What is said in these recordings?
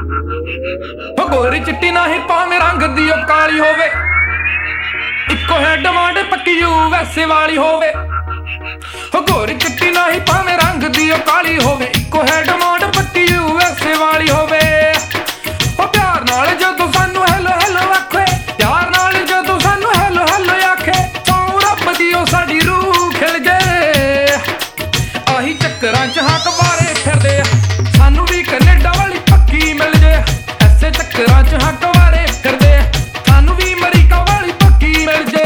गोरी चिट्टी नाही भावें रंग दी ओ काली होवे, इक्को है डिमांड पक्की यूएसए वाली होवे। गोरी चिट्टी नाही भावें रंग दी ओ काली होवे, इक्को है डिमांड पक्की यूएसए वाली होवे। प्यार नाल जदों सानू हैलो हैलो आखे, प्यार नाल जदों सानू हैलो हैलो आखे, पाऊं रब दी ओ साडी रूह खिल जे। आही चक्करां च हां कवारे फिरदे, सानू भी कनेडा वाली पक्की मिल जे। ऐसे चक्करां च हां कवारे फिरदे, सानू भी अमरीका वाली पक्की मिल जे।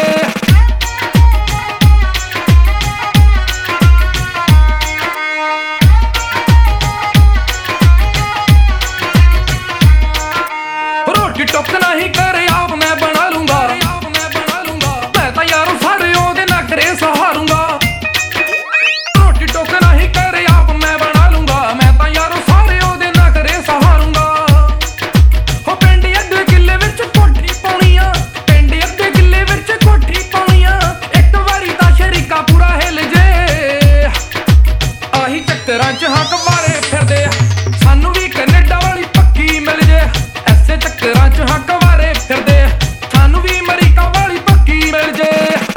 रोटी टुक नहीं करे आप मैं बना लूंगा, मैं तो यारों सारे ओदे नखरे सहारूंगा। रोटी टुक नहीं करे आप मैं बना लूंगा, मैं तो यारों सारे ओदे नखरे सहारूंगा। हो पिंड अद्धे किले विच कोठी पाउणी आ, पिंड अद्धे किले विच कोठी पाउणी आ, एक वारी तां शरीका पूरा हिल जे। आही चक्करां च हां कवारे फिरदे, सानू भी कनेडा वाली पक्की मिल जे। ऐसे चक्करां च हां कवारे फिरदे, सानू भी अमरीका वाली पक्की मिल जे।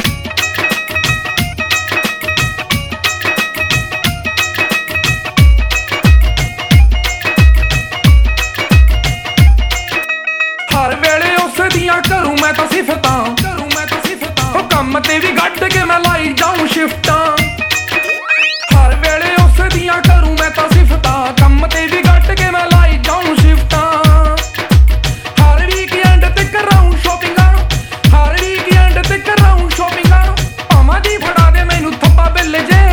हर वेले उस दियां करूं मैं तां सिफतां, हो कम ते भी गड्ड के मैं लाई जाऊं शिफ्टां। हर वेले उस दियां करूं मैं तां सिफतां, कम ते भी गड्ड के मैं लाई जाऊं शिफ्टां। हर वीकेंड ते कराऊं शॉपिंगां, हर वीकेंड ते कराऊं शॉपिंगां, भावां दी फड़ा दे मैनू थप्पा बिल जे।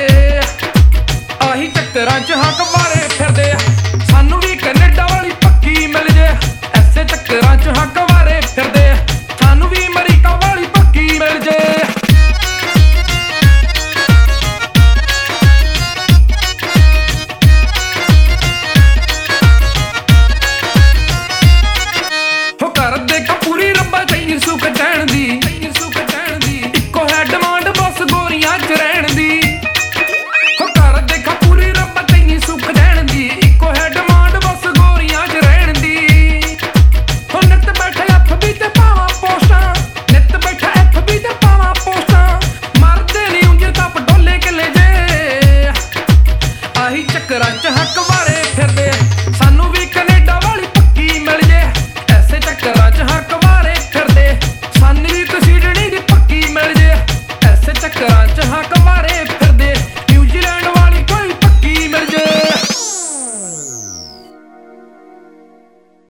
आही चक्करां च हां कवारे फिरदे, सानू भी कनेडा वाली पक्की मिल जे। ऐसे चक्करां च हां कवारे फिरदे, सानू भी अमरीका वाली पक्की मिल जे। हो कर दे पूरी रब्बा चाहिए सुख चैन दी, इक्को है डिमांड बस गोरियां च रहन दी। हो कर दे पूरी रब्बा चाहिए सुख चैन दी, इक्को है डिमांड बस गोरियां च रहन दी। हो नित बैठे FB ते पावां पोस्टां, नित बैठा FB ते पावां पोस्टां, मरदे नी उंज तप डोले किले जे। आही चक्करां च हां कवारे फिरदे,